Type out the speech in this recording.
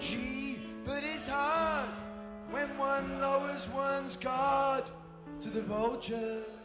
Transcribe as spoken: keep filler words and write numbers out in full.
Gee, but it's hard when one lowers one's guard to the vultures.